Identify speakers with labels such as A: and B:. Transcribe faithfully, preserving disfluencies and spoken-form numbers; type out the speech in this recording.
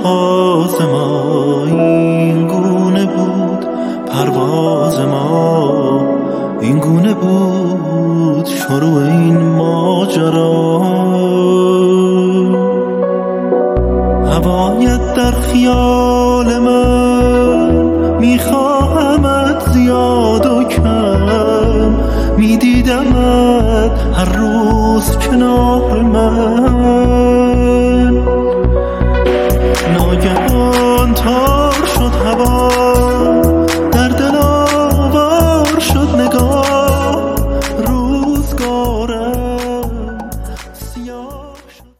A: آغاز ما این گونه بود، پرواز ما این گونه بود، شروع این ماجرا. هوایت در خیال من میخواهمت زیاد و کم، میدیدمت هر روز کنار من،